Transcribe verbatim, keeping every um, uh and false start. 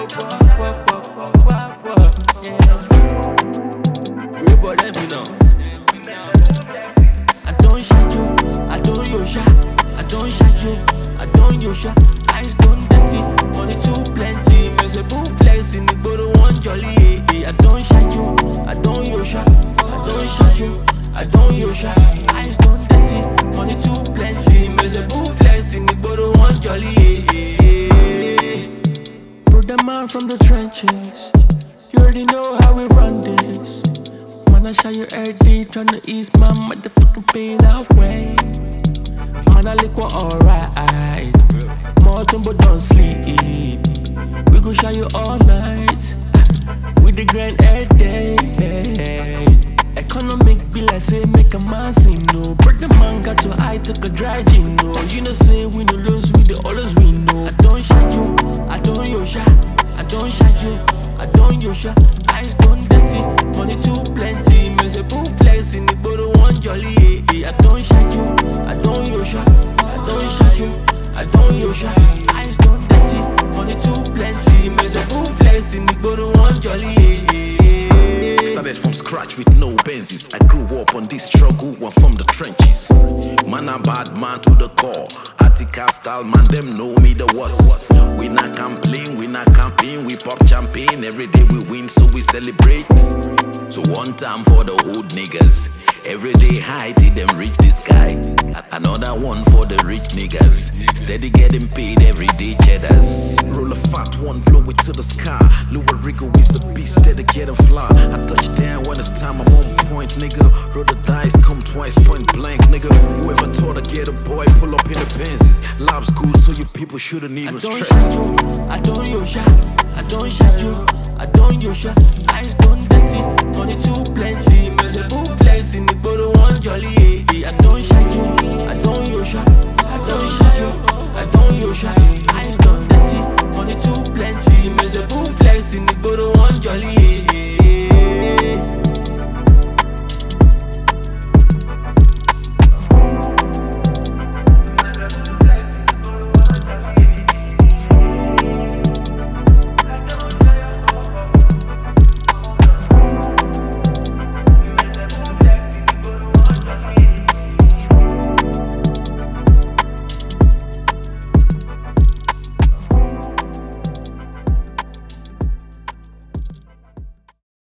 wah, wah, wah, wah, wah, yeah. Real boy, let me know. I don't shine you, I don't yosha. I don't shine you, I don't yosha. Eyes don't dirty, money too plenty. Me say boo flexing, it go to one jolly. eh, eh. I don't shine you, I don't yosha. I don't shine you, I don't yosha. Eyes don't dirty, money too plenty. Me say boo flexing, it go to one jolly. eh, eh, eh. Brother man from the trenches, you already know how we run this. Man, I show you every day, tryna ease my motherfucking pain away. Man, I lick one alright. More but don't sleep. We gon' show you all night. We the grind every day. Economic be like say make a man sing no. Break the man got too high, took a dry gin no. You know say we no lose, we the always win no. I don't shine you, I don't yosha. I don't shine you, I don't yosha. Eyes don't dirty, money too plenty. Me say boo flexing, it go to one jolly. eh, eh. I don't shine you, I don't yosha. I don't shine you, I don't yosha. Eyes don't dirty, money too plenty. Me say boo flexing, it go to one jolly. eh, eh, eh. Started from scratch with no Benzes. I grew up on this struggle, one from the trenches. Man a bad man to the core. Attica style man, them know me the worst. We not complain, we not campaign, we pop champagne. Every day we win, so we celebrate. So one time for the old niggas. Every day high till them reach the sky. Another one for the rich niggas. Steady getting paid every day cheddars. Roll a fat one, blow it to the sky. Louis Rigo is a beast, steady getting fly. I touch down when it's time, I'm on point, nigga. Roll the dice, come twice, point blank, nigga. Whoever taught to get a boy, pull up in the Benzes. Life's good, so you people shouldn't even I don't stress. shine you, I don't yosha. I don't shine you, I don't yosha. Eyes don't dirty, money too plenty. Me say boo flexing, it go to one jolly. eh, eh. I don't shine you, I don't yosha. I don't shine you, I don't yosha.